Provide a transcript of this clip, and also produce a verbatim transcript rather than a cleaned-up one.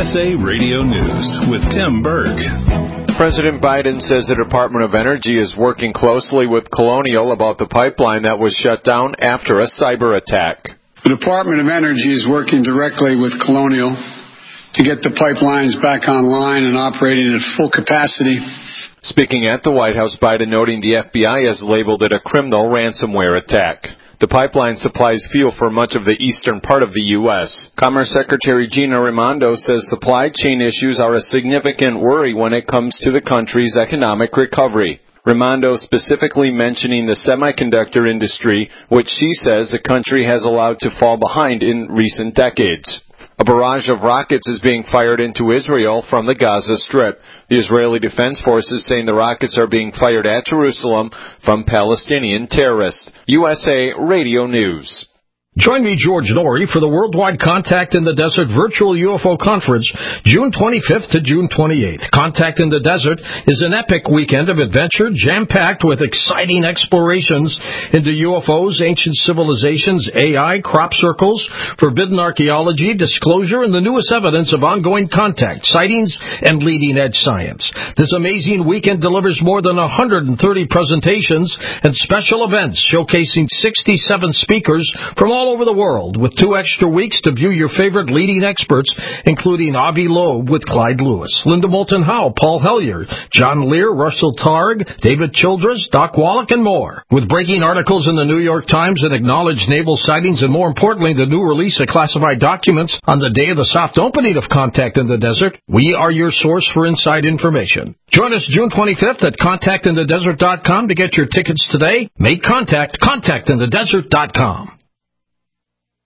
S A Radio News with Tim Berg. President Biden says the Department of Energy is working closely with Colonial about the pipeline that was shut down after a cyber attack. The Department of Energy is working directly with Colonial to get the pipelines back online and operating at full capacity. Speaking at the White House, Biden noting the F B I has labeled it a criminal ransomware attack. The pipeline supplies fuel for much of the eastern part of the U S Commerce Secretary Gina Raimondo says supply chain issues are a significant worry when it comes to the country's economic recovery. Raimondo specifically mentioning the semiconductor industry, which she says the country has allowed to fall behind in recent decades. A barrage of rockets is being fired into Israel from the Gaza Strip. The Israeli Defense Forces saying the rockets are being fired at Jerusalem from Palestinian terrorists. U S A Radio News. Join me, George Norrie, for the Worldwide Contact in the Desert Virtual U F O Conference, June twenty-fifth to June twenty-eighth. Contact in the Desert is an epic weekend of adventure, jam-packed with exciting explorations into U F Os, ancient civilizations, A I, crop circles, forbidden archaeology, disclosure, and the newest evidence of ongoing contact, sightings, and leading-edge science. This amazing weekend delivers more than one hundred thirty presentations and special events showcasing sixty-seven speakers from all over the world, with two extra weeks to view your favorite leading experts, including Avi Loeb with Clyde Lewis, Linda Moulton Howe, Paul Hellyer, John Lear, Russell Targ, David Childress, Doc Wallach, and more. With breaking articles in the New York Times and acknowledged naval sightings, and more importantly, the new release of classified documents on the day of the soft opening of Contact in the Desert, we are your source for inside information. Join us June twenty-fifth at contact in the desert dot com to get your tickets today. Make contact, contact in the desert dot com.